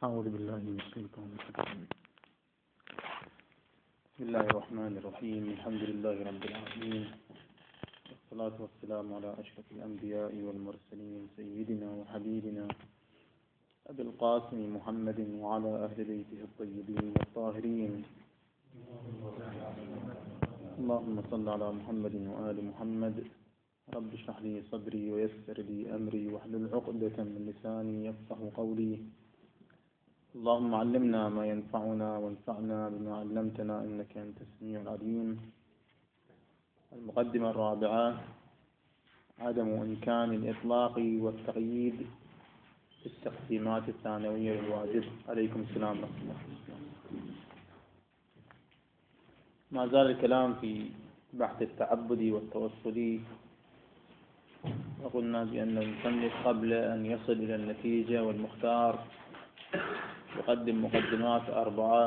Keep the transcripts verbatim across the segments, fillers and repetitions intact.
أعوذ بالله من الشيطان الرجيم. بسم الله الرحمن الرحيم. الحمد لله رب العالمين، والصلاة والسلام على أشرف الأنبياء والمرسلين سيدنا وحبيبنا أبي القاسم محمد وعلى أهل بيته الطيبين الطاهرين. اللهم صل على محمد وآل محمد. رب اشرح لي صدري ويسر لي أمري واحلل عقدة من لساني يفقه قولي. اللهم علمنا ما ينفعنا وانفعنا بما علمتنا إنك أنت السميع العليم. المقدمة الرابعة: عدم إمكان الإطلاق والتقييد في التقسيمات الثانوية للواجب. عليكم السلام ورحمة الله. ما زال الكلام في بحث التعبدي والتوصلي، وقلنا بأن المصنف قبل أن يصل إلى النتيجة والمختار يقدم مقدمات أربعة.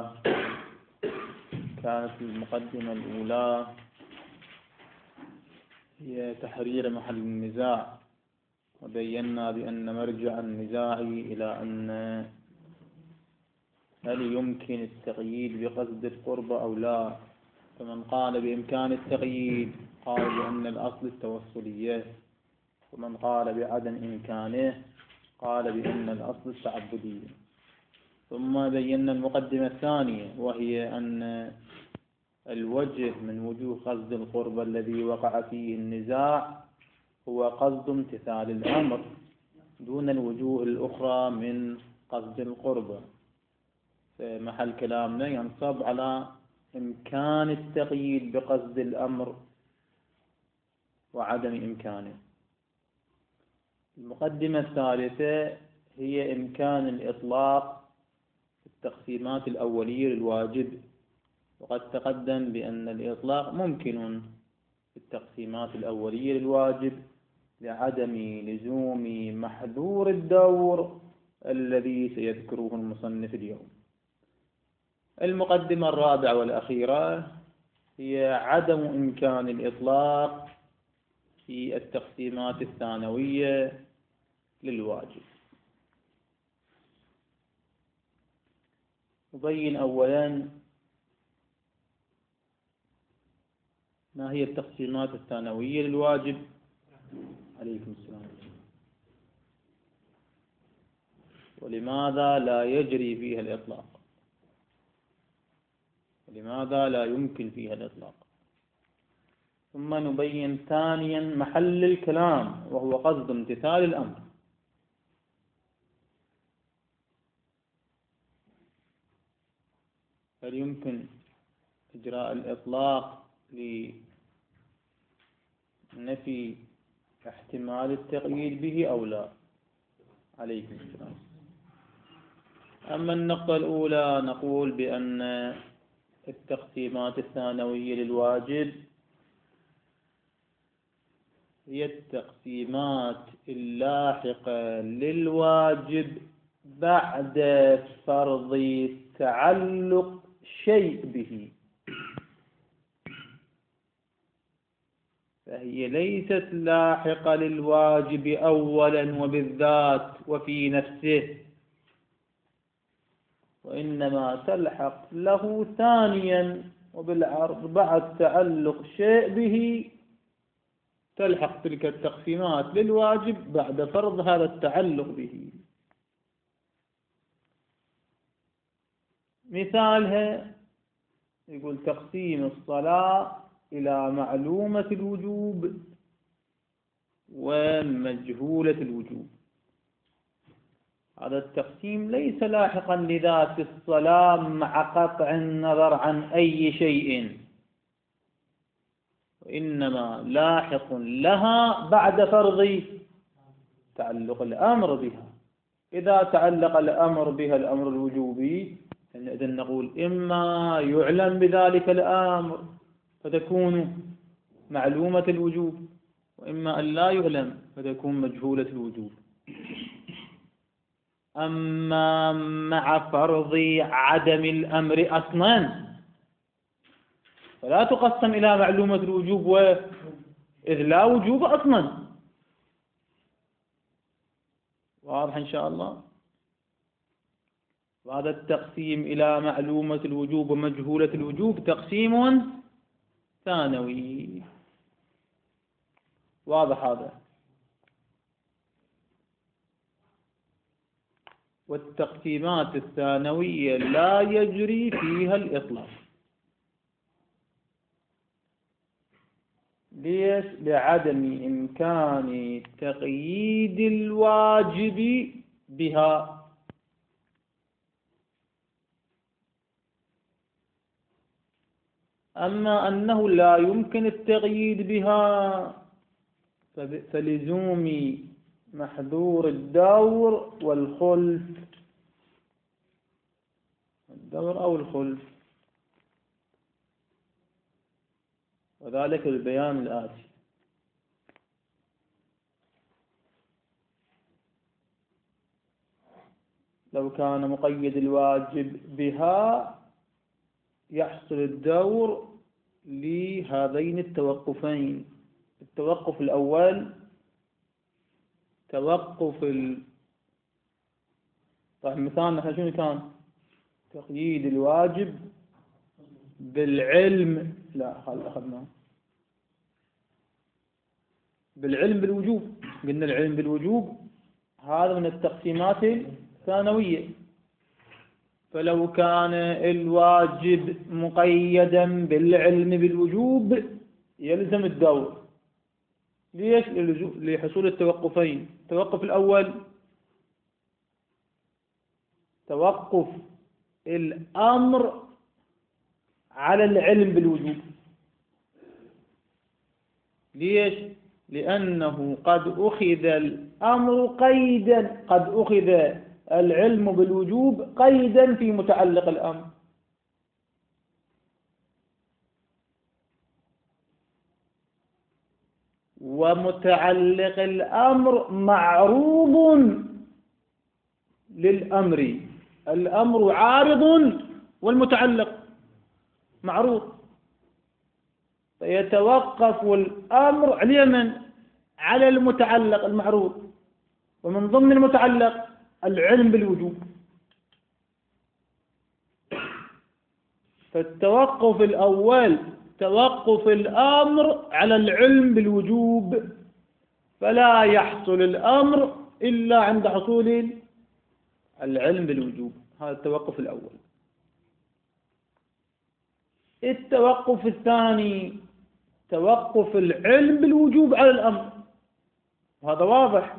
كانت المقدمة الأولى هي تحرير محل النزاع، وبينا بأن مرجع النزاع إلى أن هل يمكن التقييد بقصد القرب أو لا. فمن قال بإمكان التقييد قال بأن الأصل التوصلية، ومن قال بعدم إمكانه قال بأن الأصل التعبدية. ثم بينا المقدمة الثانية، وهي أن الوجه من وجوه قصد القرب الذي وقع فيه النزاع هو قصد امتثال الأمر دون الوجوه الأخرى من قصد القرب. فمحل كلامنا ينصب على إمكان التقييد بقصد الأمر وعدم إمكانه. المقدمة الثالثة هي إمكان الإطلاق في التقسيمات الأولية للواجب، وقد تقدم بأن الإطلاق ممكن في التقسيمات الأولية للواجب لعدم لزوم محذور الدور الذي سيذكره المصنف اليوم. المقدمة الرابعة والأخيرة هي عدم إمكان الإطلاق في التقسيمات الثانوية للواجب. نبين أولا ما هي التقسيمات الثانوية للواجب. عليكم السلام. ولماذا لا يجري فيها الإطلاق، ولماذا لا يمكن فيها الإطلاق. ثم نبين ثانيا محل الكلام، وهو قصد امتثال الأمر. هل يمكن إجراء الإطلاق لنفي احتمال التقييد به أو لا. عليكم السلام. أما النقطة الأولى نقول بأن التقسيمات الثانوية للواجب هي التقسيمات اللاحقة للواجب بعد فرض تعلق شيء به، فهي ليست لاحقة للواجب أولا وبالذات وفي نفسه، وإنما تلحق له ثانيا وبالعرض بعد تعلق شيء به. تلحق تلك التقسيمات للواجب بعد فرض هذا التعلق به. مثالها يقول تقسيم الصلاة إلى معلومة الوجوب ومجهولة الوجوب. هذا التقسيم ليس لاحقا لذات الصلاة مع قطع النظر عن أي شيء، وإنما لاحق لها بعد فرض تعلق الأمر بها. إذا تعلق الأمر بها الأمر الوجوبي إذن نقول إما يعلم بذلك الأمر فتكون معلومة الوجوب، وإما أن لا يعلم فتكون مجهولة الوجوب. أما مع فرض عدم الأمر أصلا فلا تقسم إلى معلومة الوجوب إذ لا وجوب أصلا. واضح إن شاء الله. وهذا التقسيم إلى معلومة الوجوب ومجهولة الوجوب تقسيم ثانوي. واضح هذا؟ والتقسيمات الثانوية لا يجري فيها الإطلاق. ليش؟ لعدم إمكان تقييد الواجب بها. أما أنه لا يمكن التقييد بها فلزوم محذور الدور والخلف، الدور أو الخلف، وذلك البيان الآتي. لو كان مقيد الواجب بها يحصل الدور لهذين التوقفين. التوقف الأول توقف ال... طيب مثال نحن شنو كان؟ تقييد الواجب بالعلم، لا أخذناه بالعلم بالوجوب. قلنا العلم بالوجوب هذا من التقسيمات الثانوية. فلو كان الواجب مقيدا بالعلم بالوجوب يلزم الدور. ليش؟ لحصول التوقفين. التوقف الأول توقف الأمر على العلم بالوجوب. ليش؟ لأنه قد أخذ الأمر قيدا، قد أخذ العلم بالوجوب قيدا في متعلق الأمر. ومتعلق الأمر معروض للأمر، الأمر عارض والمتعلق معروض، فيتوقف الأمر على من؟ على المتعلق المعروض، ومن ضمن المتعلق العلم بالوجوب. فالتوقف الأول توقف الأمر على العلم بالوجوب، فلا يحصل الأمر إلا عند حصول العلم بالوجوب. هذا التوقف الأول. التوقف الثاني توقف العلم بالوجوب على الأمر، وهذا واضح،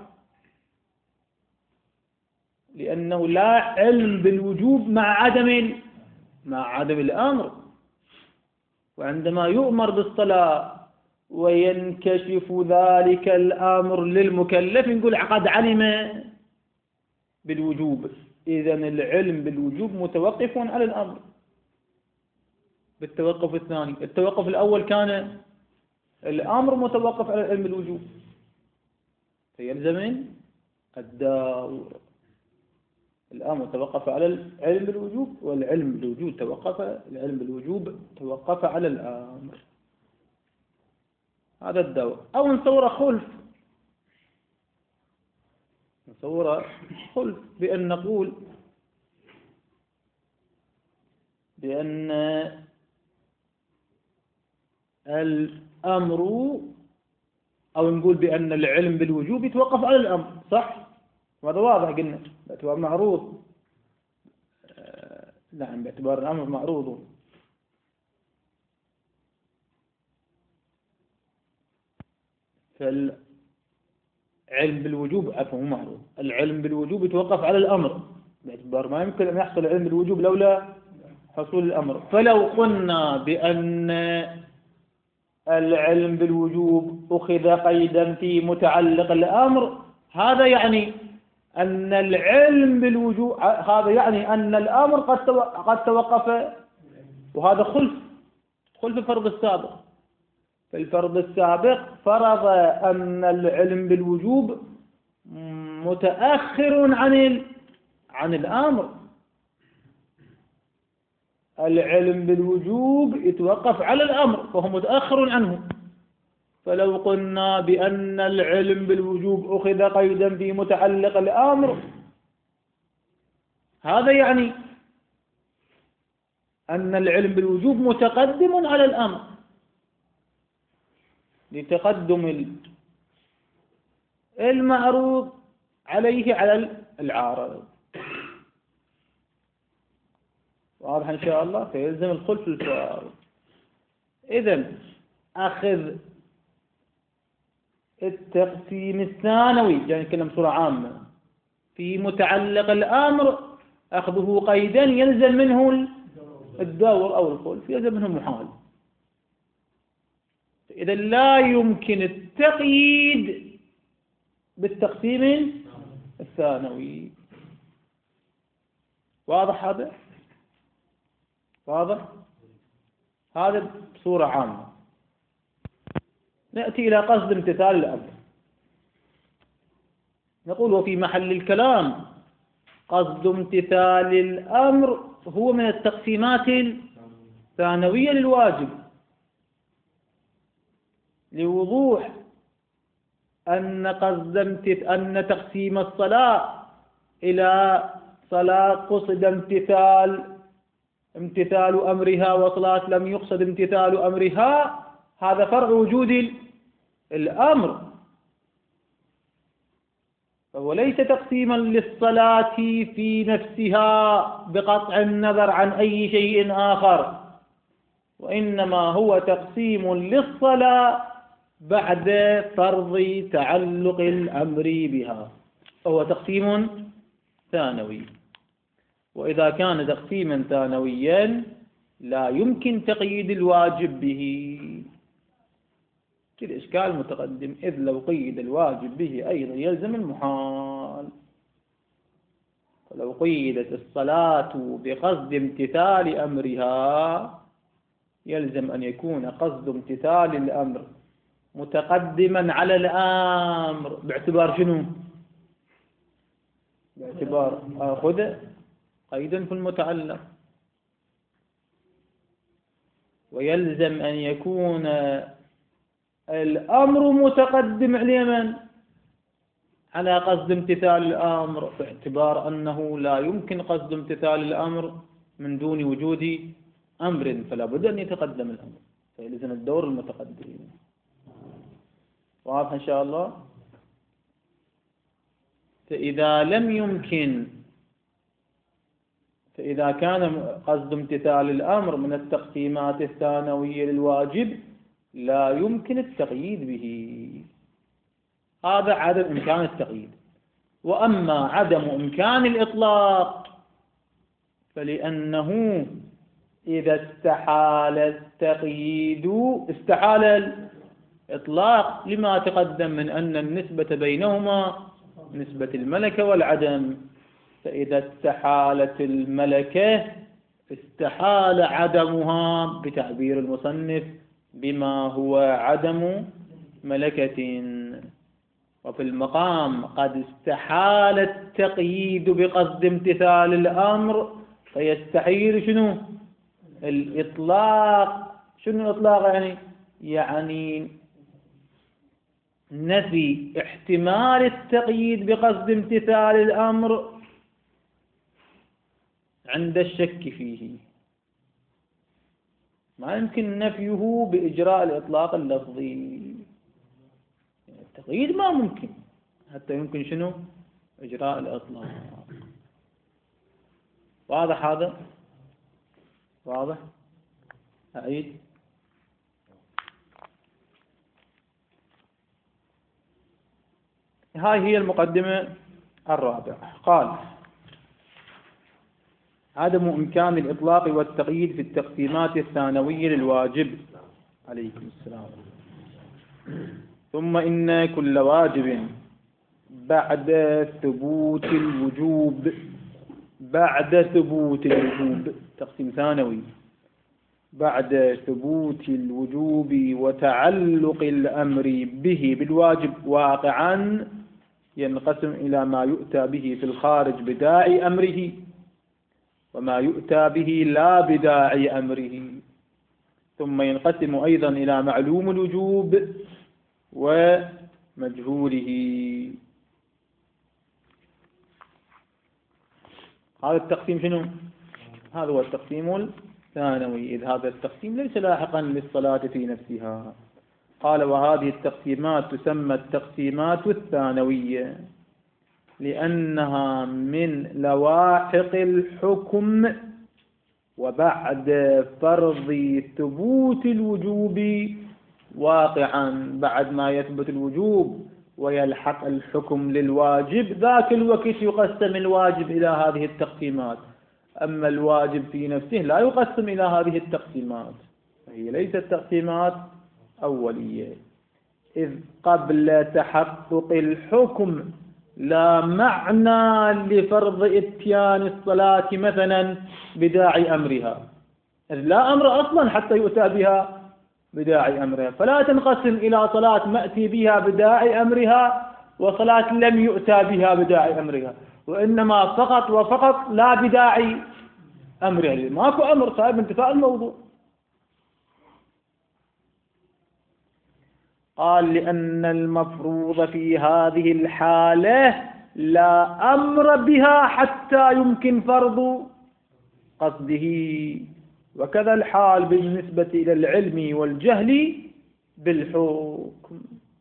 لأنه لا علم بالوجوب مع عدم مع عدم الأمر. وعندما يؤمر بالصلاة وينكشف ذلك الأمر للمكلف نقول قد علم بالوجوب. إذن العلم بالوجوب متوقف على الأمر بالتوقف الثاني. التوقف الأول كان الأمر متوقف على العلم بالوجوب، فيلزم الدور. الأمر توقف على العلم بالوجوب، والعلم بالوجوب توقف العلم بالوجوب توقف على الأمر. هذا الدور. أو نصور خلف، نصور خلف بأن نقول بأن الأمر، أو نقول بأن العلم بالوجوب يتوقف على الأمر، صح؟ وهذا واضح قلنا باعتبار معروض. آه نعم، باعتبار الأمر معروض. فالعلم بالوجوب عفوا مو معروض، العلم بالوجوب يتوقف على الأمر باعتبار ما يمكن أن يحصل العلم بالوجوب لولا حصول الأمر. فلو قلنا بأن العلم بالوجوب أخذ قيدا في متعلق الأمر، هذا يعني أن العلم بالوجوب هذا يعني أن الأمر قد قد توقف، وهذا خلف خلف الفرض السابق. فالفرض السابق فرض أن العلم بالوجوب متأخر عن عن الأمر. العلم بالوجوب يتوقف على الأمر فهو متأخر عنه. فلو قلنا بأن العلم بالوجوب أخذ قيدا في متعلق الأمر، هذا يعني أن العلم بالوجوب متقدم على الأمر لتقدم المعروض عليه على العارض. واضح إن شاء الله؟ فيلزم الخلف في الفوائد. إذن أخذ التقسيم الثانوي، يعني نتكلم بصورة عامة في متعلق الأمر، أخذه قيدا يلزم منه الدور أو الخلف، يلزم منه محال. إذا لا يمكن التقييد بالتقسيم الثانوي. واضح هذا؟ واضح؟ هذا بصورة عامة. نأتي إلى قصد امتثال الأمر. نقول وفي محل الكلام قصد امتثال الأمر هو من التقسيمات الثانوية للواجب، لوضوح أن قصد أن تقسيم الصلاة إلى صلاة قصد امتثال امتثال أمرها وصلاة لم يقصد امتثال أمرها، هذا فرع وجود الأمر، فهو ليس تقسيما للصلاة في نفسها بقطع النظر عن أي شيء آخر، وإنما هو تقسيم للصلاة بعد فرض تعلق الأمر بها، فهو تقسيم ثانوي. وإذا كان تقسيما ثانويا لا يمكن تقييد الواجب به، الإشكال متقدم، إذ لو قيد الواجب به أيضا يلزم المحال. فلو قيدت الصلاة بقصد امتثال أمرها يلزم أن يكون قصد امتثال الأمر متقدما على الأمر باعتبار شنو؟ باعتبار آخذ قيدا في المتعلق. ويلزم أن يكون الأمر متقدم على من؟ على قصد امتثال الأمر، باعتبار أنه لا يمكن قصد امتثال الأمر من دون وجود أمر، فلا بد أن يتقدم الأمر، فيلزم الدور المتقدم. واضح إن شاء الله؟ فإذا لم يمكن فإذا كان قصد امتثال الأمر من التقسيمات الثانوية للواجب لا يمكن التقييد به، هذا عدم إمكان التقييد. وأما عدم إمكان الإطلاق فلأنه إذا استحال التقييد استحال الإطلاق لما تقدم من أن النسبة بينهما نسبة الملكة والعدم، فإذا استحالت الملكة استحال عدمها بتعبير المصنف بما هو عدم ملكة. وفي المقام قد استحال التقييد بقصد امتثال الأمر فيستحيل شنو؟ الإطلاق. شنو الإطلاق يعني؟ يعني نفي احتمال التقييد بقصد امتثال الأمر عند الشك فيه، ما يمكن نفيه بإجراء الإطلاق اللفظي. التقييد ما ممكن حتى يمكن شنو؟ إجراء الإطلاق. واضح هذا؟ واضح؟ أعيد. هاي هي المقدمة الرابعة. قال عدم إمكان الإطلاق والتقييد في التقسيمات الثانوية للواجب. عليكم السلام. ثم إن كل واجب بعد ثبوت الوجوب بعد ثبوت الوجوب تقسيم ثانوي بعد ثبوت الوجوب وتعلق الأمر به بالواجب واقعا ينقسم إلى ما يؤتى به في الخارج بداعي أمره وما يؤتى به لا بداعي أمره، ثم ينقسم أيضا إلى معلوم الوجوب ومجهوله. هذا التقسيم شنو؟ هذا هو التقسيم الثانوي، إذ هذا التقسيم ليس لاحقا للصلاة في نفسها. قال وهذه التقسيمات تسمى التقسيمات الثانوية لأنها من لواحق الحكم، وبعد فرض ثبوت الوجوب واقعا، بعد ما يثبت الوجوب ويلحق الحكم للواجب ذاك الوقت يقسم الواجب إلى هذه التقسيمات. أما الواجب في نفسه لا يقسم إلى هذه التقسيمات، فهي ليست تقسيمات أولية، إذ قبل تحقق الحكم لا معنى لفرض إتيان الصلاة مثلا بداعي أمرها، إذ لا أمر أصلا حتى يؤتى بها بداعي أمرها، فلا تنقسم إلى صلاة مأتي بها بداعي أمرها وصلاة لم يؤتى بها بداعي أمرها، وإنما فقط وفقط لا بداعي أمرها، ماكو أمر صاحب انتفاء الموضوع. قال لأن المفروض في هذه الحالة لا أمر بها حتى يمكن فرض قصده، وكذا الحال بالنسبة إلى العلم والجهل بالحكم.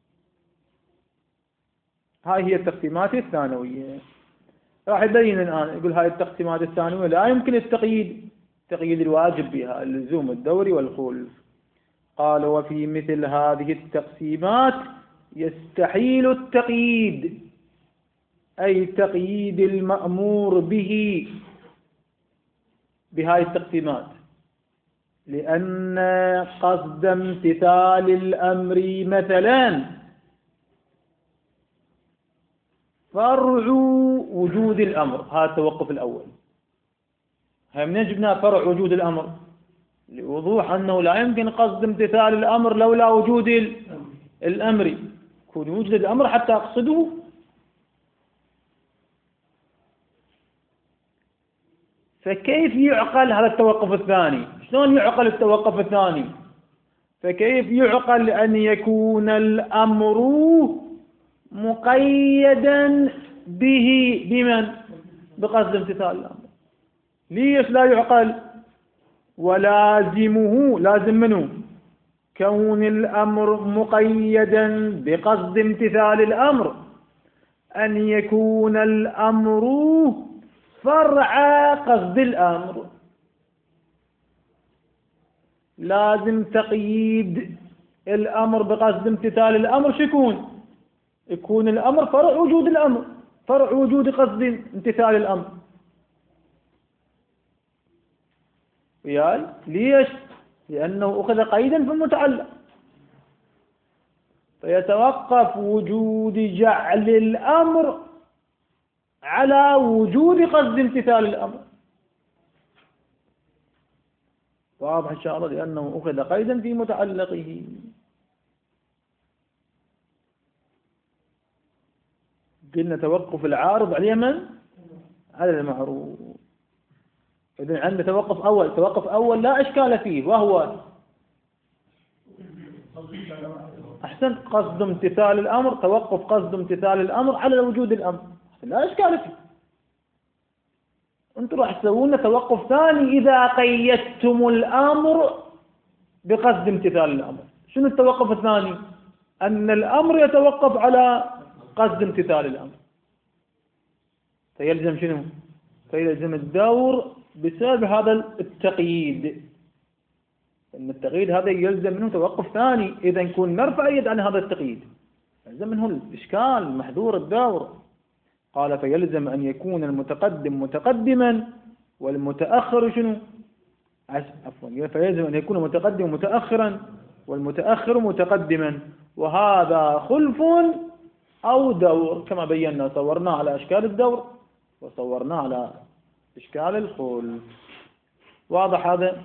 هاي هي التقسيمات الثانوية. راح يبين الآن يقول هاي التقسيمات الثانوية لا يمكن التقييد، تقييد الواجب بها اللزوم الدوري والخلف. قال وفي مثل هذه التقسيمات يستحيل التقييد، أي تقييد المأمور به بهاي التقسيمات، لأن قصد امتثال الأمر مثلا فرع وجود الأمر. هذا التوقف الأول، هم نجبنا فرع وجود الأمر لوضوح أنه لا يمكن قصد امتثال الأمر لولا وجود الأمر، يكون يوجد الأمر حتى أقصده. فكيف يعقل هذا التوقف الثاني؟ شلون يعقل التوقف الثاني؟ فكيف يعقل أن يكون الأمر مقيدا به بمن؟ بقصد امتثال الأمر. ليش لا يعقل؟ ولازمه، لازم منه كون الأمر مقيدا بقصد امتثال الأمر أن يكون الأمر فرع قصد الأمر. لازم تقييد الأمر بقصد امتثال الأمر شو يكون؟ يكون الأمر فرع وجود الأمر، فرع وجود قصد امتثال الأمر. وياي ليش؟ لأنه أخذ قيدا في المتعلق، فيتوقف وجود جعل الأمر على وجود قصد امتثال الأمر. واضح إن شاء الله، لأنه أخذ قيدا في متعلقه. قلنا توقف العارض على من؟ على المعروف. إذن عندنا توقف أول، توقف أول لا إشكال فيه، وهو أحسن قصد امتثال الأمر، توقف قصد امتثال الأمر على وجود الأمر لا إشكال فيه. أنتم راح تسوون توقف ثاني إذا قيدتم الأمر بقصد امتثال الأمر. شنو التوقف الثاني؟ أن الأمر يتوقف على قصد امتثال الأمر، فيلزم شنو؟ فيلزم الدور بسبب هذا التقييد، أن التقييد هذا يلزم منه توقف ثاني إذا نكون نرفع يد عن هذا التقييد، يلزم منه الإشكال محذور الدور. قال فيلزم أن يكون المتقدم متقدما والمتأخر شنو؟ عفوا فيلزم أن يكون متقدم متأخرا والمتأخر متقدما، وهذا خلف أو دور كما بينا، صورنا على أشكال الدور وصورنا على إشكال الخلف. واضح هذا؟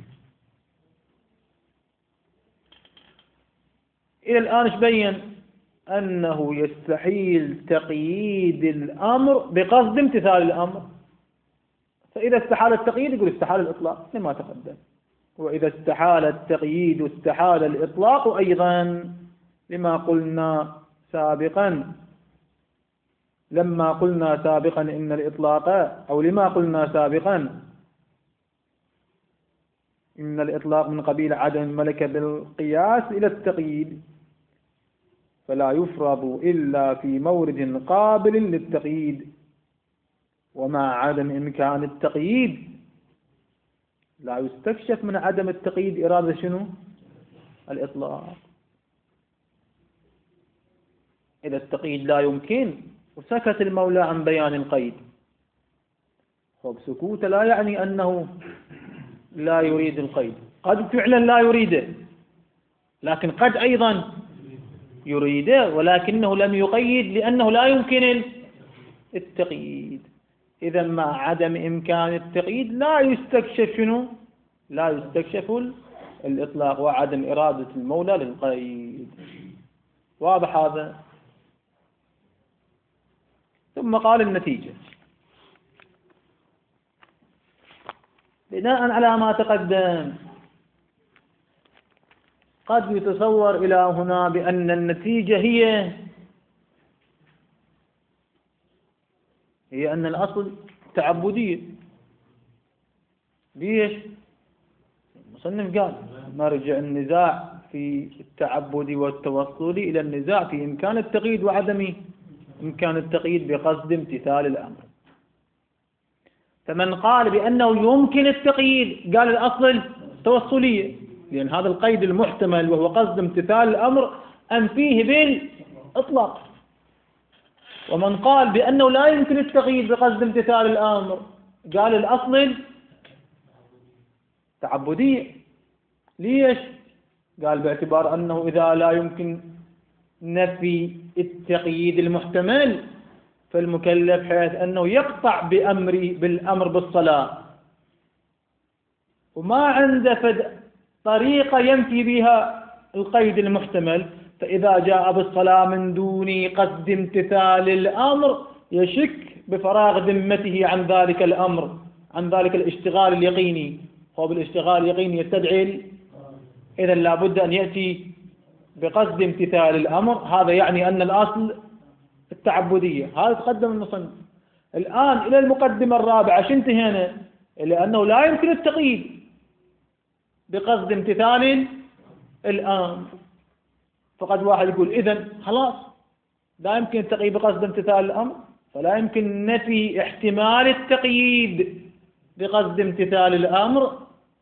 إلى الآن ايش بين؟ أنه يستحيل تقييد الأمر بقصد امتثال الأمر، فإذا استحال التقييد يقول استحال الإطلاق لما تقدم، وإذا استحال التقييد استحال الإطلاق أيضا لما قلنا سابقا. لما قلنا سابقا إن الإطلاق، أو لما قلنا سابقا إن الإطلاق من قبيل عدم الملكة بالقياس إلى التقييد، فلا يفرض إلا في مورد قابل للتقييد، ومع عدم إمكان التقييد لا يستكشف من عدم التقييد إرادة شنو؟ الإطلاق. إذا التقييد لا يمكن وسكت المولى عن بيان القيد، سكوت لا يعني أنه لا يريد القيد، قد فعلا لا يريده، لكن قد أيضا يريده ولكنه لم يقيد لأنه لا يمكن التقييد. إذا مع عدم إمكان التقييد لا يستكشف شنو؟ لا يستكشف الإطلاق وعدم إرادة المولى للقيد. واضح هذا؟ ثم قال النتيجة بناء على ما تقدم. قد يتصور إلى هنا بأن النتيجة هي هي أن الأصل تعبدية. ليش؟ المصنف قال مرجع النزاع في التعبد والتوصل إلى النزاع في إمكان التقييد وعدم إمكان التقييد بقصد امتثال الأمر. فمن قال بأنه يمكن التقييد قال الأصل التوصلية، لأن هذا القيد المحتمل وهو قصد امتثال الأمر أنفيه بالإطلاق. ومن قال بأنه لا يمكن التقييد بقصد امتثال الأمر قال الأصل تعبدية. ليش؟ قال باعتبار أنه إذا لا يمكن نفي التقييد المحتمل فالمكلف حيث أنه يقطع بأمره بالأمر بالصلاة وما عنده فد طريقة ينفي بها القيد المحتمل، فإذا جاء بالصلاة من دون قصد امتثال الأمر يشك بفراغ ذمته عن ذلك الأمر، عن ذلك الاشتغال اليقيني. هو بالاشتغال اليقيني يستدعي، إذا لابد أن يأتي بقصد امتثال الأمر. هذا يعني أن الأصل التعبدية. هذا تقدم المصنف. الآن إلى المقدمة الرابعة شو انتهينا؟ إلى أنه لا يمكن التقييد بقصد امتثال الأمر. فقد واحد يقول إذن خلاص لا يمكن التقييد بقصد امتثال الأمر، فلا يمكن نفي احتمال التقييد بقصد امتثال الأمر،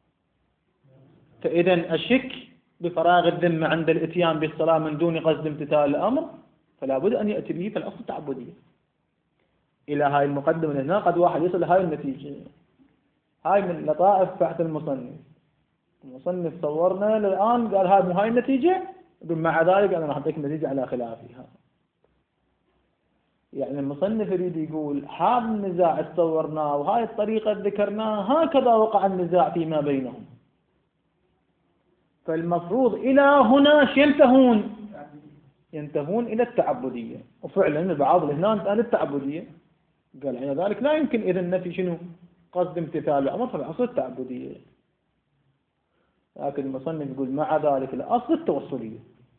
فإذا الشك بفراغ الذمة عند الاتيان بالصلاة من دون قصد امتثال الأمر فلا بد أن يأتي به في الأصل التعبدية. إلى هاي المقدمة هنا قد واحد يصل لهاي النتيجة. هاي من لطائف بحث المصنف. المصنف صورنا الآن قال هاي مو هاي النتيجة، مع ذلك أنا راح أعطيك النتيجة على خلافها. يعني المصنف يريد يقول هذا النزاع تصورناه وهاي الطريقة ذكرناها هكذا وقع النزاع فيما بينهم، فالمفروض إلى هنا ينتهون ينتهون إلى التعبدية. وفعلا البعض هنا انتهى للتعبدية. قال على ذلك لا يمكن إذا النفي شنو؟ قصد امتثال الأمر في الأصل التعبدية. لكن المصنف يقول مع ذلك الأصل التوصلية.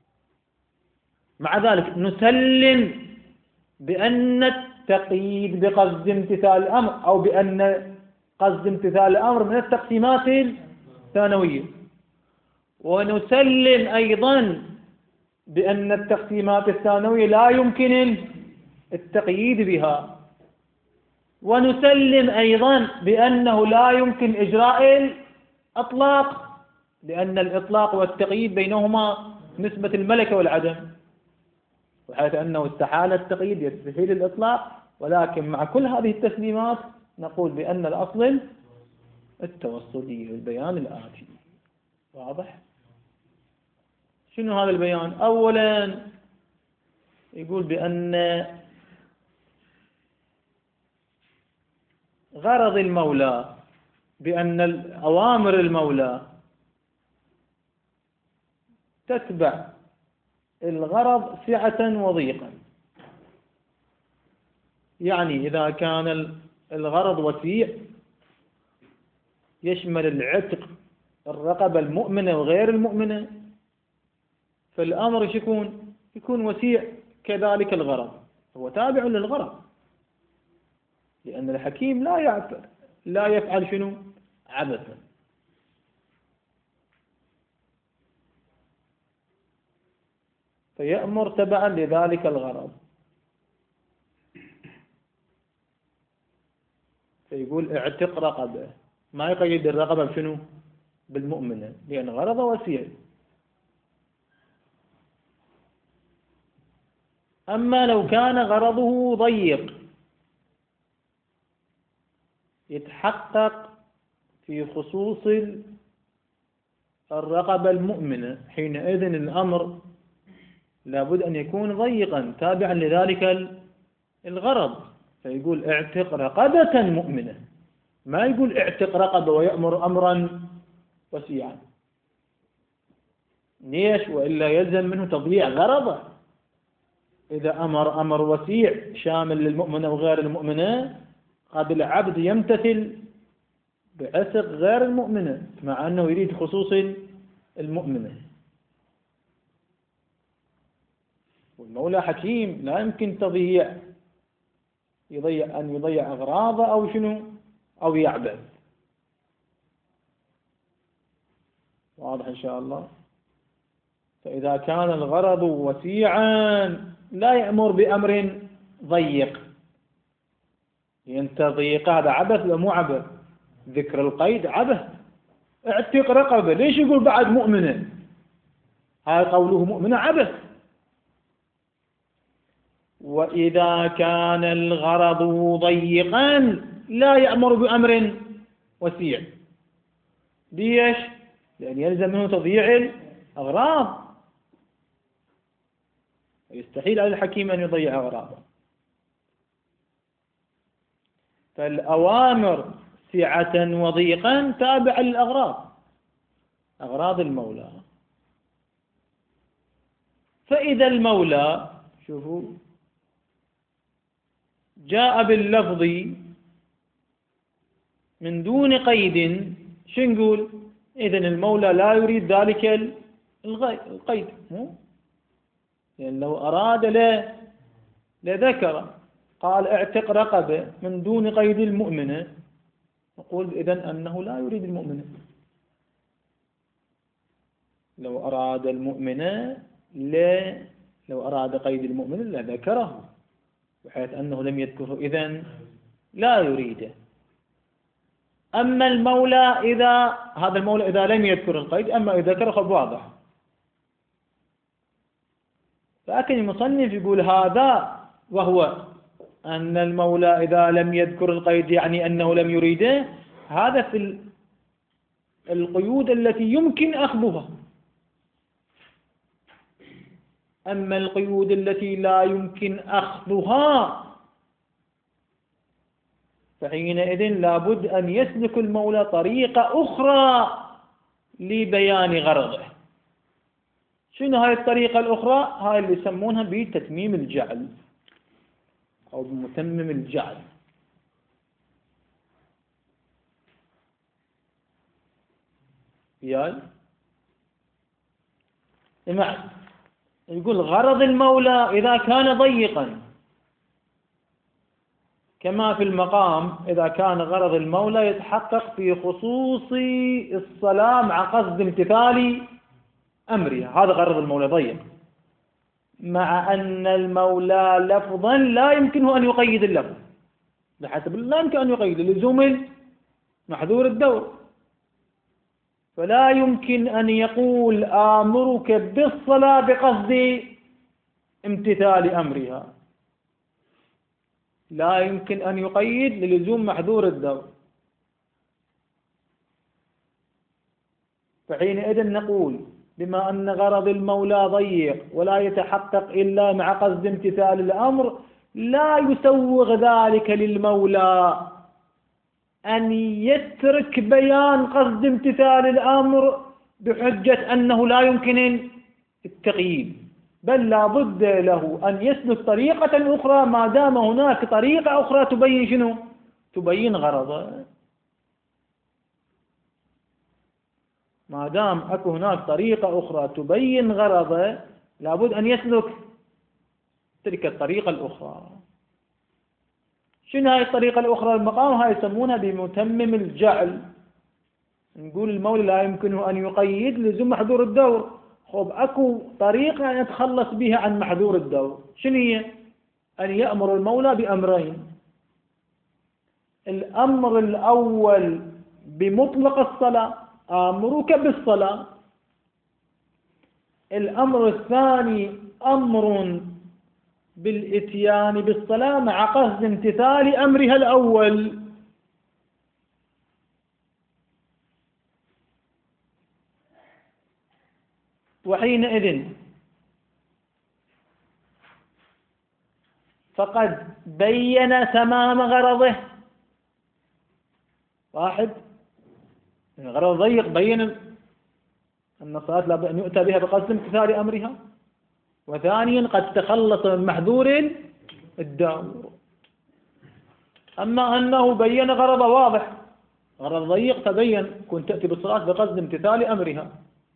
مع ذلك نسلم بأن التقييد بقصد امتثال الأمر أو بأن قصد امتثال الأمر من التقسيمات الثانوية، ونسلم أيضا بأن التقسيمات الثانوية لا يمكن التقييد بها، ونسلم أيضا بأنه لا يمكن إجراء الإطلاق لأن الإطلاق والتقييد بينهما نسبة الملكة والعدم، وحيث أنه استحال التقييد يستحيل الإطلاق. ولكن مع كل هذه التسليمات نقول بأن الأصل التوصلي البيان الآتي. واضح؟ شنو هذا البيان؟ أولا يقول بأن غرض المولى بأن الأوامر المولى تتبع الغرض سعة وضيقا. يعني إذا كان الغرض وسيع يشمل العتق الرقبة المؤمنة وغير المؤمنة، فالأمر يكون يكون وسيع كذلك الغرض. هو تابع للغرض، لأن الحكيم لا يفعل لا يفعل شنو؟ عبثا. فيأمر تبعا لذلك الغرض. فيقول اعتق رقبة، ما يقيد الرقبة بشنو؟ بالمؤمنة، لأن غرضه وسيع. أما لو كان غرضه ضيق يتحقق في خصوص الرقبة المؤمنة، حينئذ الأمر لابد أن يكون ضيقا تابعا لذلك الغرض. فيقول اعتق رقبة مؤمنة، ما يقول اعتق رقبة ويأمر أمرا وسيعا. ليش؟ وإلا يلزم منه تضييع غرضه. إذا أمر أمر وسيع شامل للمؤمنة وغير المؤمنة، قد العبد يمتثل بعسق غير المؤمنة مع أنه يريد خصوص المؤمنة. والمولى حكيم لا يمكن تضييع يضيع أن يضيع أغراضه أو شنو أو يعبث. واضح إن شاء الله. فإذا كان الغرض وسيعا لا يأمر بأمر ضيق، لأن تضييق هذا عبث ولا مو عبث؟ ذكر القيد عبث. اعتق رقبة، ليش يقول بعد مؤمنة؟ هذا قوله مؤمنة عبث. وإذا كان الغرض ضيقا لا يأمر بأمر وسيع. ليش؟ لأن يلزم منه تضييع الأغراض، يستحيل على الحكيم أن يضيع أغراضه. فالأوامر سعة وضيقا تابعة للأغراض، أغراض المولى. فإذا المولى شوفوا جاء باللفظ من دون قيد، شو نقول؟ إذن المولى لا يريد ذلك القيد، مو؟ لأن لو أراد له لذكر، قال اعتق رقبة من دون قيد المؤمنة، نقول إذن أنه لا يريد المؤمنة. لو أراد المؤمنة لا لو أراد قيد المؤمنة لذكره، بحيث أنه لم يذكره إذن لا يريده. أما المولى إذا هذا المولى إذا لم يذكر القيد، أما إذا ذكره خب واضح. لكن المصنف يقول هذا وهو أن المولى إذا لم يذكر القيد يعني أنه لم يريده، هذا في القيود التي يمكن أخذها. أما القيود التي لا يمكن أخذها فحينئذ لابد أن يسلك المولى طريقة أخرى لبيان غرضه. شنو هاي الطريقة الأخرى؟ هاي اللي يسمونها بتتميم الجعل أو بمتمم الجعل. ياي بمعنى يقول غرض المولى إذا كان ضيقا كما في المقام، إذا كان غرض المولى يتحقق في خصوص الصلاة مع قصد امتثال أمرها، هذا غرض المولى ضيق، مع أن المولى لفظا لا يمكنه أن يقيد اللفظ، بحسب لا يمكن أن يقيد لزوم محذور الدور. فلا يمكن أن يقول آمرك بالصلاة بقصد امتثال أمرها، لا يمكن أن يقيد للزوم محذور الدور. فحينئذ نقول بما أن غرض المولى ضيق ولا يتحقق إلا مع قصد امتثال الأمر، لا يسوغ ذلك للمولى أن يترك بيان قصد امتثال الأمر بحجة أنه لا يمكن التقييد، بل لا بد له أن يسلك طريقة أخرى ما دام هناك طريقة أخرى تبين شنو؟ تبين غرضه. ما دام أكو هناك طريقة أخرى تبين غرضه لابد أن يسلك تلك الطريقة الأخرى. شنو هاي الطريقة الأخرى المقام؟ هاي يسمونها بمتمم الجعل. نقول المولى لا يمكنه أن يقيد لزوم محذور الدور. خب أكو طريقة أن يتخلص بها عن محذور الدور. شنو هي؟ أن يأمر المولى بأمرين: الأمر الأول بمطلق الصلاة، آمرك بالصلاة. الأمر الثاني أمر بالإتيان بالصلاة مع قصد امتثال أمرها الأول. وحينئذ فقد بين تمام غرضه. واحد غرض ضيق، بين أن الصلاة لا بد أن يؤتى بها بقصد امتثال أمرها. وثانيا قد تخلص من محذور الدور. أما أنه بين غرض واضح، غرض ضيق تبين، كنت تأتي بالصلاة بقصد امتثال أمرها.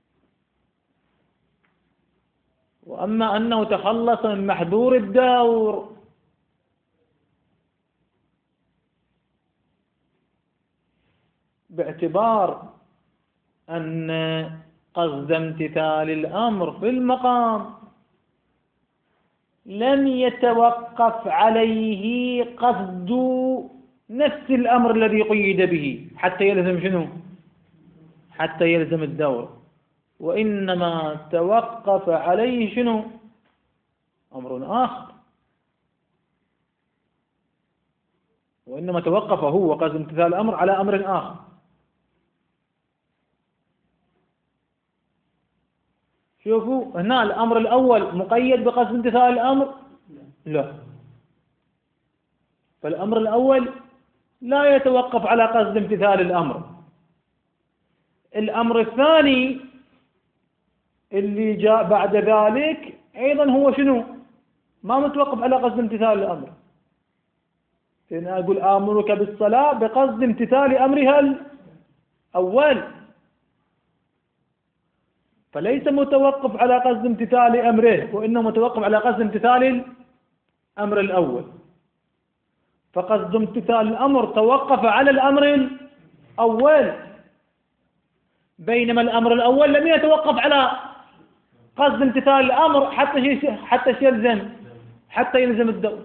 وأما أنه تخلص من محذور الدور، باعتبار أن قصد امتثال الأمر في المقام لم يتوقف عليه قصد نفس الأمر الذي قيد به حتى يلزم شنو؟ حتى يلزم الدور، وإنما توقف عليه شنو؟ أمر آخر. وإنما توقف هو قصد امتثال الأمر على أمر آخر. شوفوا هنا الأمر الأول مقيد بقصد امتثال الأمر؟ لا. فالأمر الأول لا يتوقف على قصد امتثال الأمر. الأمر الثاني اللي جاء بعد ذلك أيضا هو شنو؟ ما متوقف على قصد امتثال الأمر. فأنا أقول آمرك بالصلاة بقصد امتثال أمرها الأول، فليس متوقف على قصد امتثال أمره، وإنه متوقف على قصد امتثال الأمر الأول. فقصد امتثال الأمر توقف على الأمر الأول، بينما الأمر الأول لم يتوقف على قصد امتثال الأمر حتى حتى يلزم حتى يلزم الدور.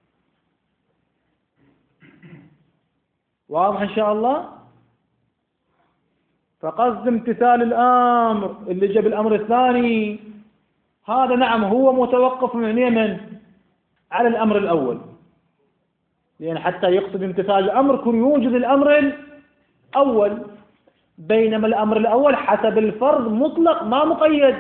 واضح إن شاء الله؟ فقصد امتثال الأمر اللي جاب الأمر الثاني هذا نعم هو متوقف من يمن على الأمر الأول، لأن حتى يقصد امتثال الأمر كن يوجد الأمر الأول، بينما الأمر الأول حسب الفرض مطلق ما مقيد.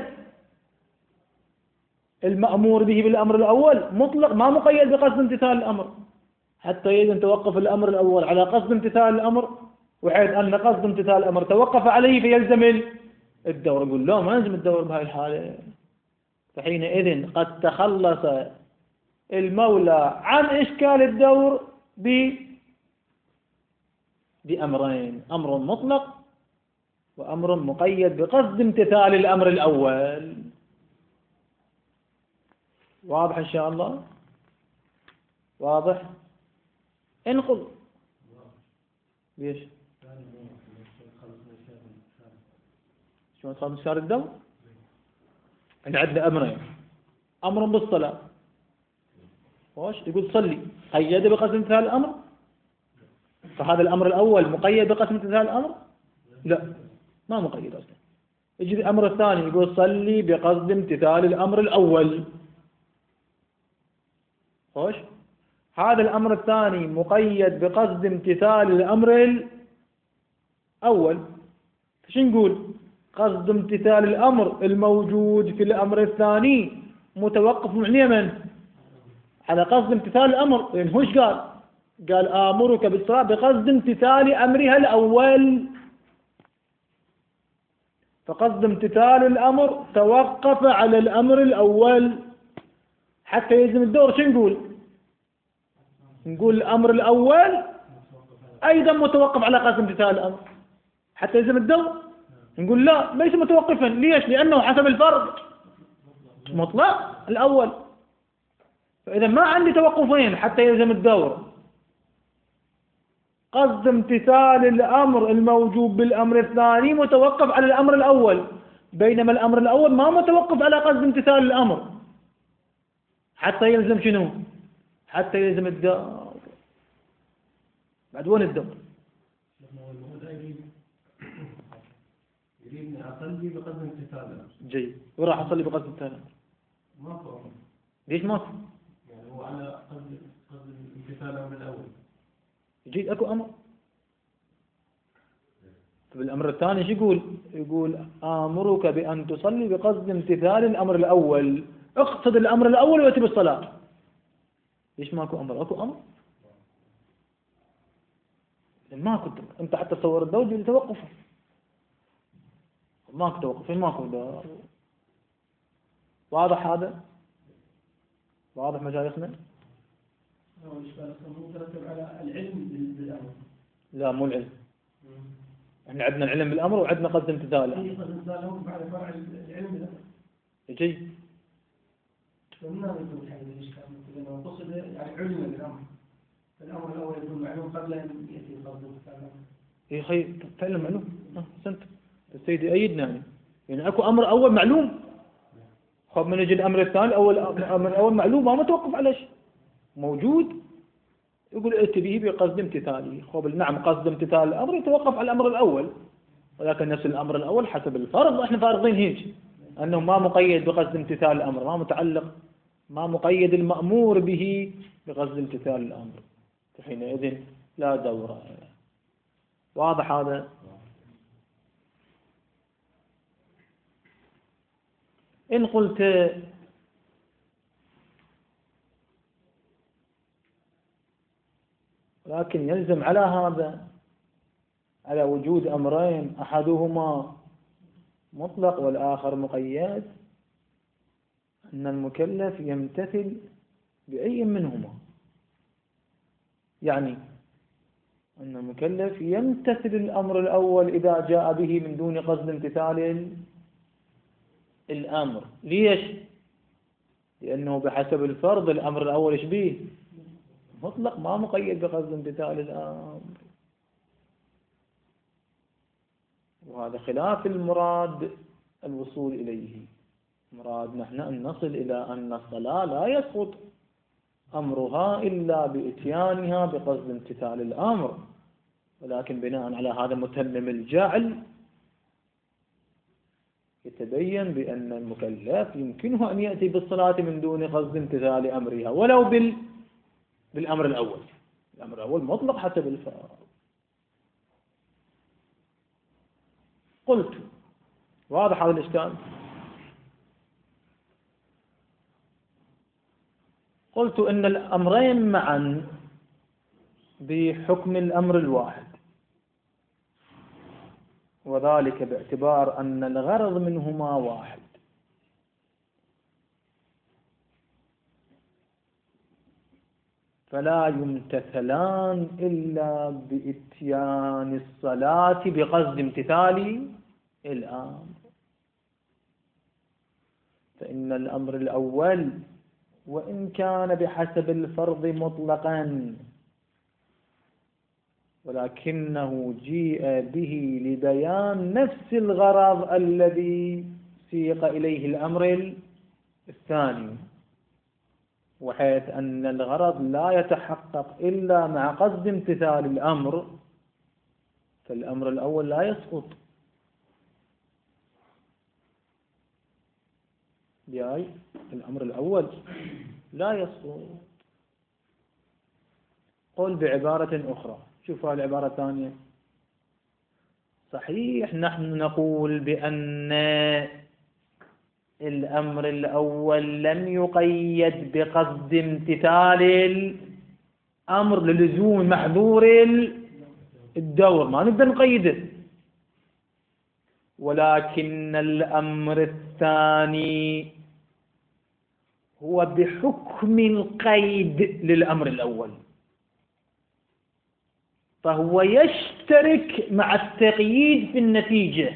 المأمور به بالأمر الأول مطلق ما مقيد بقصد امتثال الأمر، حتى إذا توقف الأمر الأول على قصد امتثال الأمر، وحيث أن قصد امتثال الأمر توقف عليه فيلزم الدور. يقول لا ما يلزم الدور بهذه الحالة. فحينئذ قد تخلص المولى عن إشكال الدور ب بأمرين: أمر مطلق وأمر مقيد بقصد امتثال الأمر الأول. واضح إن شاء الله؟ واضح؟ انقل. ليش؟ شلون تخلص إشكال الدور؟ عندنا عندنا أمرين: أمر بالصلاة، واش يقول صلي، قيد بقسم امتثال الأمر، فهذا الأمر الأول مقيد بقسم امتثال الأمر؟ لا ما مقيد أصلا. يجي الأمر الثاني يقول صلي بقصد امتثال الأمر الأول، واش هذا الأمر الثاني مقيد بقصد امتثال الأمر الأول. شو نقول؟ قصد امتثال الأمر الموجود في الأمر الثاني متوقف من اليمن على قصد امتثال الأمر، لأن هوش قال قال آمرك بالصلاة بقصد امتثال أمرها الأول، فقصد امتثال الأمر توقف على الأمر الأول حتى يلزم الدور. شو نقول؟ نقول الأمر الأول أيضا متوقف على قصد امتثال الأمر حتى يلزم الدور. نقول لا ليس متوقفا. ليش؟ لأنه حسب الفرض مطلق الأول. فإذا ما عندي توقفين حتى يلزم الدور. قصد امتثال الأمر الموجوب بالأمر الثاني متوقف على الأمر الأول، بينما الأمر الأول ما متوقف على قصد امتثال الأمر حتى يلزم شنو؟ حتى يلزم الدور. بعد وين الدور؟ يريد أن أصلي بقصد امتثال. جيد، وراح أصلي بقصد امتثال. ما هو. ليش ما؟ يعني هو على قصد قصد امتثال من الأول. جيد، أكو أمر. بالأمر الثاني شو يقول؟ يقول آمرك بأن تصلي بقصد امتثال الأمر الأول، اقصد الأمر الأول ويتم الصلاة. ليش ماكو أمر؟ أكو أمر؟ ماكو. أنت حتى تصور الدولة لتوقف، ماكو توقف، ماكو دور. واضح هذا؟ واضح مشايخنا؟ هو إشكال مترتب على العلم بالأمر. لا، مو العلم. احنا عندنا العلم بالأمر وعندنا قصد امتثاله. قصد امتثاله بعد فرع العلم بالأمر. جيد. فمن هذا يكون الحين الإشكال؟ إذا قصد يعني علم بالأمر، الأمر الأول يكون معلوم قبل أن يأتي قصد امتثاله. يا أخي فعلا معلوم. أحسنت. السيد يأيدنا يعني. يعني أكو أمر أول معلوم. خب من يجي الأمر الثاني الأول، الأمر الأول معلوم ما متوقف على شيء. موجود. يقول ائت به بقصد امتثاله. خب نعم، قصد امتثال الأمر يتوقف على الأمر الأول، ولكن نفس الأمر الأول حسب الفرض احنا فارضين هيك أنه ما مقيد بقصد امتثال الأمر، ما متعلق، ما مقيد المأمور به بقصد امتثال الأمر، حينئذ لا دور. واضح هذا؟ إن قلت لكن يلزم على هذا، على وجود أمرين أحدهما مطلق والآخر مقيد، أن المكلف يمتثل بأي منهما. يعني أن المكلف يمتثل الأمر الأول إذا جاء به من دون قصد امتثال الأمر. ليش؟ لأنه بحسب الفرض الأمر الأول إيش به؟ مطلق، ما مقيد بقصد امتثال الأمر، وهذا خلاف المراد الوصول إليه. مراد نحن أن نصل إلى أن الصلاة لا يسقط أمرها إلا بإتيانها بقصد امتثال الأمر، ولكن بناء على هذا متمم الجعل يتبين بأن المكلف يمكنه أن يأتي بالصلاة من دون قصد امتثال أمرها ولو بال بالأمر الأول. الأمر الأول مطلق حسب الفرض. قلت واضح هذا الإشكال؟ قلت إن الأمرين معا بحكم الأمر الواحد، وذلك باعتبار أن الغرض منهما واحد. فلا يمتثلان إلا بإتيان الصلاة بقصد امتثال الأمر. فإن الأمر الأول وإن كان بحسب الفرض مطلقا، ولكنه جيء به لبيان نفس الغرض الذي سيق إليه الأمر الثاني، وحيث أن الغرض لا يتحقق إلا مع قصد امتثال الأمر، فالأمر الأول لا يسقط. بأي الأمر الأول لا يسقط. قل بعبارة أخرى، شوفوا العبارة الثانية. صحيح نحن نقول بأن الأمر الأول لم يقيد بقصد امتثال الأمر للزوم محذور الدور، ما نقدر نقيده، ولكن الأمر الثاني هو بحكم القيد للأمر الأول، فهو يشترك مع التقييد في النتيجة.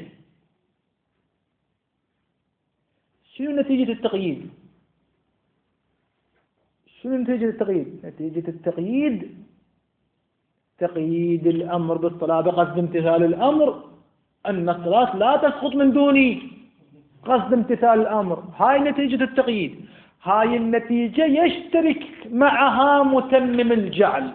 شنو نتيجة التقييد؟ شنو نتيجة التقييد؟ نتيجة التقييد تقييد الأمر بالصلاة بقصد امتثال الأمر أن الصلاة لا تسقط من دون قصد امتثال الأمر. هاي نتيجة التقييد. هاي النتيجة يشترك معها متمم الجعل،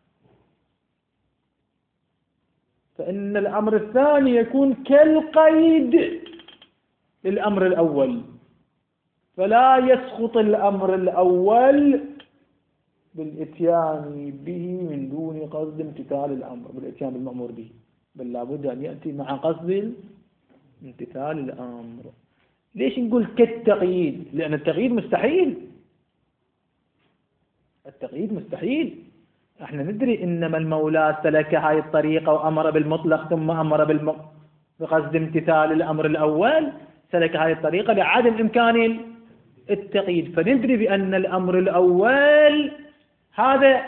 فإن الأمر الثاني يكون كالقيد للأمر الأول، فلا يسقط الأمر الأول بالإتيان به من دون قصد امتثال الأمر، بالإتيان بالمأمور به، بل لابد أن يأتي مع قصد امتثال الأمر. ليش نقول كالتقييد؟ لأن التقييد مستحيل، التقييد مستحيل. احنا ندري إنما المولى سلك هاي الطريقة وأمر بالمطلق ثم أمر بالم... بقصد امتثال الأمر الأول، سلك هاي الطريقة لعدم إمكان التقييد، فندري بأن الأمر الأول هذا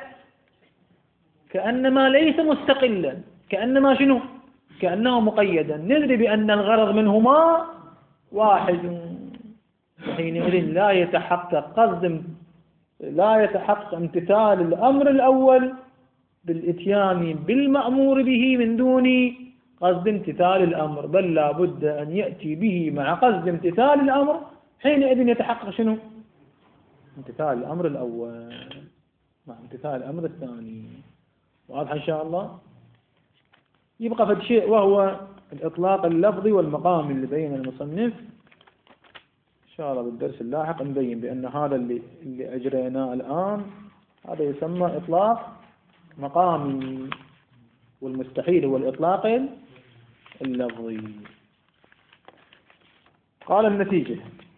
كأنما ليس مستقلا، كأنما شنو؟ كأنه مقيدا. ندري بأن الغرض منهما واحد، حينئذ لا يتحقق قصد لا يتحقق امتثال الأمر الأول بالإتيان بالمأمور به من دون قصد امتثال الأمر، بل لا بد أن يأتي به مع قصد امتثال الأمر، حينئذ يتحقق شنو؟ امتثال الأمر الأول مع امتثال الأمر الثاني. واضح إن شاء الله؟ يبقى فد شيء وهو الإطلاق اللفظي والمقام اللي بين المصنف. إن شاء الله بالدرس اللاحق نبين بأن هذا اللي اللي أجريناه الآن هذا يسمى إطلاق مقامي، والمستحيل هو الإطلاق اللفظي. قال النتيجة: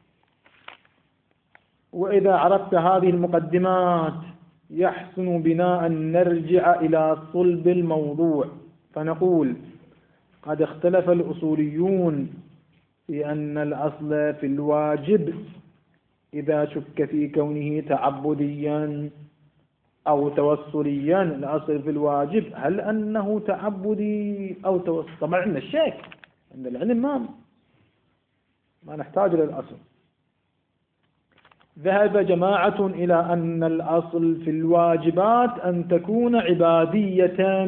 وإذا عرفت هذه المقدمات يحسن بنا أن نرجع إلى صلب الموضوع فنقول: قد اختلف الأصوليون في أن الأصل في الواجب إذا شك في كونه تعبديا أو توسليا. الأصل في الواجب هل أنه تعبدي أو توسلي؟ طبعا عندنا الشك، عند العلم ما ما نحتاج للأصل. ذهب جماعة إلى أن الأصل في الواجبات أن تكون عبادية،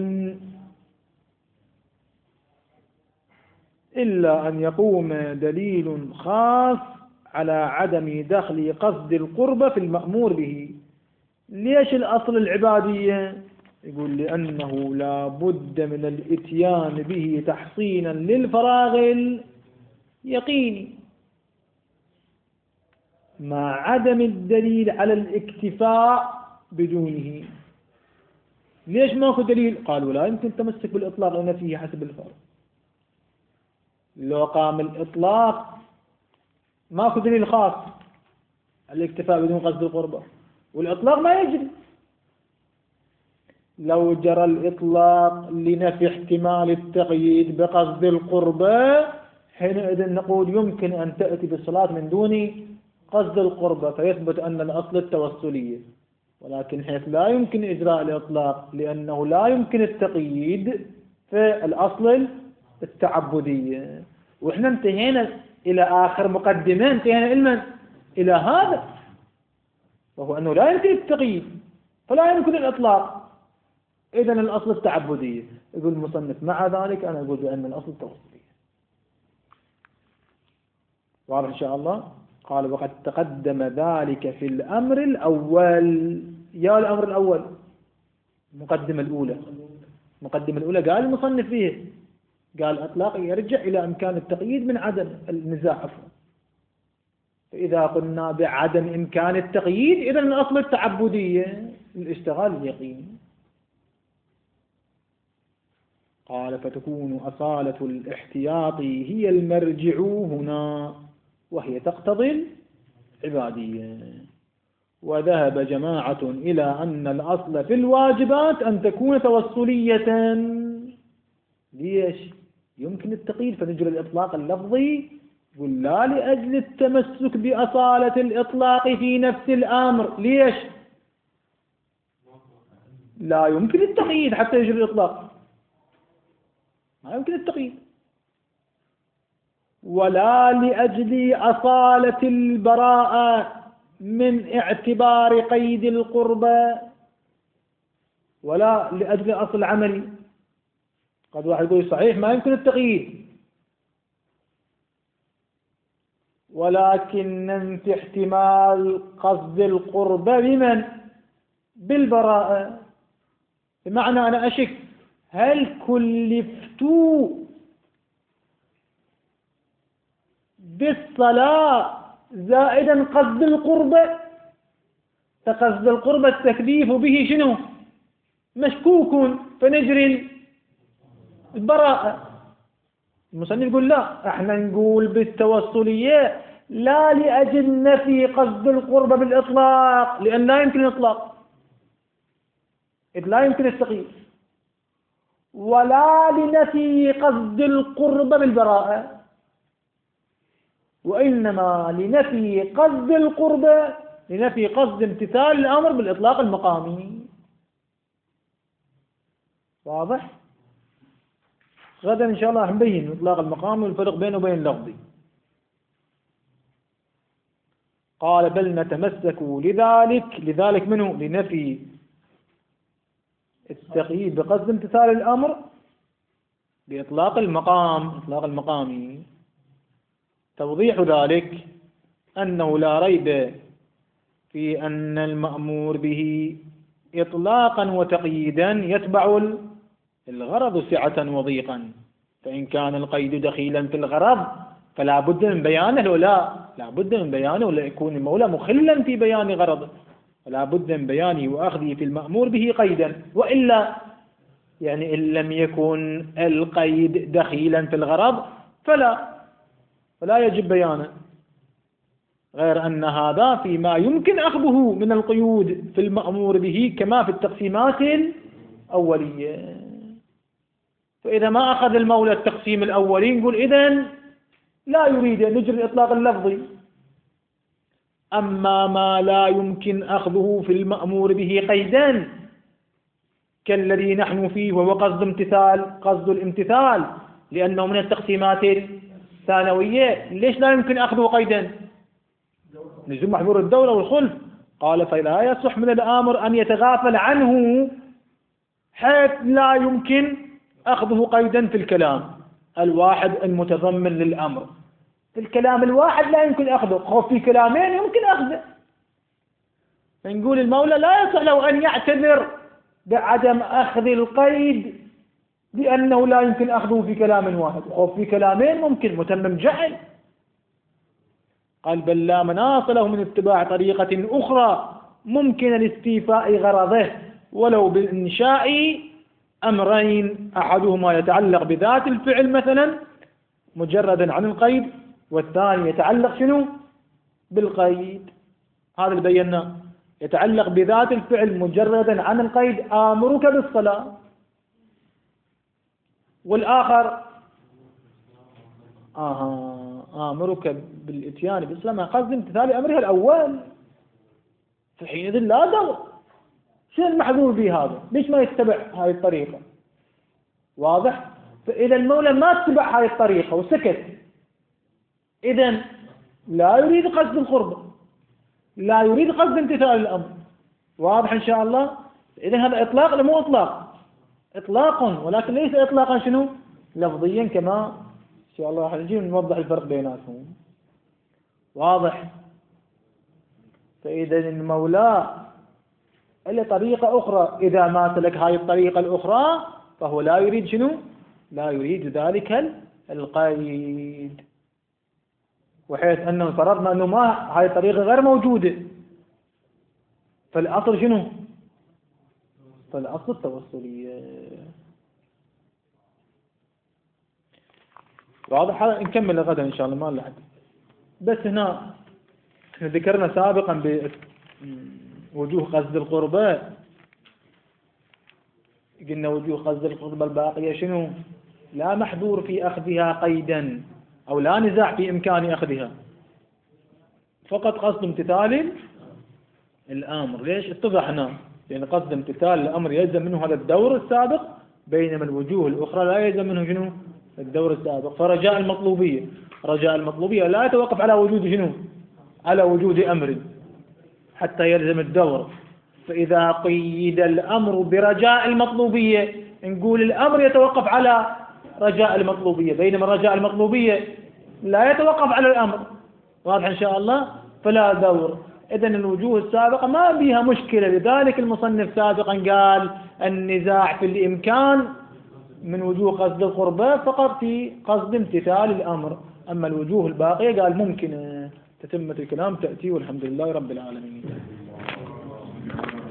إلا أن يقوم دليل خاص على عدم دخل قصد القربة في المأمور به. ليش الأصل العبادية؟ يقول: لأنه لا بد من الإتيان به تحصينا للفراغ اليقيني، مع عدم الدليل على الاكتفاء بدونه. ليش ماكو دليل؟ قالوا: لا يمكن تمسك بالإطلاق لأن فيه حسب الفرض. لو قام الإطلاق ماكو دليل خاص على الاكتفاء بدون قصد القربة، والإطلاق ما يجري. لو جرى الإطلاق لنفي احتمال التقييد بقصد القربة، حينئذ نقول يمكن أن تأتي بالصلاة من دون قصد القربة، فيثبت أن الأصل التوسلية. ولكن حيث لا يمكن إجراء الإطلاق لأنه لا يمكن التقييد، في الأصل التعبدية. وإحنا انتهينا إلى آخر مقدمة، انتهينا علما إلى هذا، وهو أنه لا يمكن التقييد فلا يمكن الإطلاق، إذن الأصل التعبدية. يقول المصنف: مع ذلك أنا أقول بأن الأصل التوسلية. واضح إن شاء الله؟ قال: وقد تقدم ذلك في الأمر الأول. يا الأمر الأول المقدمة الأولى، المقدمة الأولى قال المصنف فيه، قال الإطلاق يرجع إلى إمكان التقييد من عدم النزاع عفوا. فإذا قلنا بعدم إمكان التقييد، إذن الأصل التعبدية الاشتغال اليقيني. قال: فتكون أصالة الاحتياط هي المرجع هنا، وهي تقتضي العبادية. وذهب جماعة إلى أن الأصل في الواجبات أن تكون توسلية. ليش؟ يمكن التقييد فنجري الإطلاق اللفظي، ولا لأجل التمسك بأصالة الإطلاق في نفس الأمر. ليش؟ لا يمكن التقييد حتى يجري الإطلاق، ما يمكن التقييد. ولا لأجل أصالة البراءة من اعتبار قيد القربة ولا لأجل الأصل العملي. قد واحد يقول صحيح ما يمكن التقييد، ولكن ننفي احتمال قصد القربة بمن؟ بالبراءة. بمعنى أنا أشك هل كلفتوا بالصلاة زائدا قصد القربة؟ فقصد القربة التكليف به شنو؟ مشكوك، فنجري البراءة. المصنف يقول لا، احنا نقول بالتوصلية لا لأجل نفي قصد القربة بالإطلاق، لأن لا يمكن الإطلاق، إذ لا يمكن التقييد، ولا لنفي قصد القربة بالبراءة، وإنما لنفي قصد القربة، لنفي قصد امتثال الأمر بالإطلاق المقامي. واضح؟ غدا إن شاء الله راح نبين إطلاق المقامي والفرق بينه وبين اللفظي. قال بل نتمسك لذلك، لذلك منه لنفي التقييد بقصد امتثال الأمر بإطلاق المقام، إطلاق المقامي. توضيح ذلك أنه لا ريب في أن المأمور به إطلاقا وتقييدا يتبع الغرض سعة وضيقا، فإن كان القيد دخيلا في الغرض فلا بد من بيانه، ولا لا بد من بيانه، ولا يكون المولى مخلا في بيان غرضه، فلا بد من بيانه وأخذه في المأمور به قيدا، وإلا يعني إن لم يكن القيد دخيلا في الغرض فلا فلا يجب بيانه. غير أن هذا فيما يمكن أخذه من القيود في المأمور به كما في التقسيمات الأولية. فإذا ما أخذ المولى التقسيم الأولي نقول إذن لا يريد أن نجري الإطلاق اللفظي. أما ما لا يمكن أخذه في المأمور به قيدا كالذي نحن فيه وهو قصد امتثال، قصد الامتثال لأنه من التقسيمات الثانوية، ليش لا يمكن أخذه قيدا؟ لزوم محظور الدولة والخلف. قال فلا يصح من الآمر أن يتغافل عنه حيث لا يمكن أخذه قيدا في الكلام الواحد المتضمن للأمر. في الكلام الواحد لا يمكن أخذه، خوف في كلامين يمكن أخذه. فنقول المولى لا يصح له أن يعتذر بعدم أخذ القيد لأنه لا يمكن أخذه في كلام واحد، خوف في كلامين ممكن، متمم جعل. قال بل لا مناص له من اتباع طريقة أخرى ممكن لاستيفاء غرضه ولو بإنشاء أمرين، أحدهما يتعلق بذات الفعل مثلا مجردا عن القيد، والثاني يتعلق شنو؟ بالقيد. هذا اللي بيناه، يتعلق بذات الفعل مجردا عن القيد آمرك بالصلاة، والآخر آه آمرك بالإتيان بالصلاة قصد امتثال أمرها الأول، في حينئذ لا دور. شو المحظور به هذا؟ ليش ما يتبع هاي الطريقة؟ واضح؟ فإذا المولى ما اتبع هاي الطريقة وسكت، إذن لا يريد قصد القربة، لا يريد قصد امتثال الأمر. واضح إن شاء الله؟ إذن هذا إطلاق ولا مو إطلاق؟ إطلاق، ولكن ليس إطلاقا شنو؟ لفظيا، كما إن شاء الله راح نجي نوضح الفرق بيناتهم. واضح؟ فإذا المولى إلا طريقة أخرى، إذا ما سلك هاي الطريقة الأخرى فهو لا يريد شنو؟ لا يريد ذلك القيد. وحيث أنه فرضنا أنه ما هاي الطريقة غير موجودة، فالأصل شنو؟ فالأصل التوصلية. واضح؟ هذا نكمل غدا إن شاء الله، ما لحد. بس هنا ذكرنا سابقا بوجوه قصد القربة، قلنا وجوه قصد القربة الباقية شنو؟ لا محذور في أخذها قيدا، أو لا نزاع في إمكان أخذها، فقط قصد امتثال الأمر. ليش؟ اتضحنا لأن قصد امتثال الأمر يلزم منه هذا الدور السابق، بينما الوجوه الأخرى لا يلزم منه شنو؟ الدور السابق. فرجاء المطلوبية، رجاء المطلوبية لا يتوقف على وجود شنو؟ على وجود أمر، حتى يلزم الدور. فإذا قيد الأمر برجاء المطلوبية نقول الأمر يتوقف على رجاء المطلوبية، بينما رجاء المطلوبية لا يتوقف على الأمر. واضح إن شاء الله؟ فلا دور. إذن الوجوه السابقة ما بيها مشكلة، لذلك المصنف سابقا قال النزاع في الإمكان من وجوه قصد القربة فقط في قصد امتثال الأمر، أما الوجوه الباقية قال ممكن تتمة الكلام تأتي، والحمد لله رب العالمين.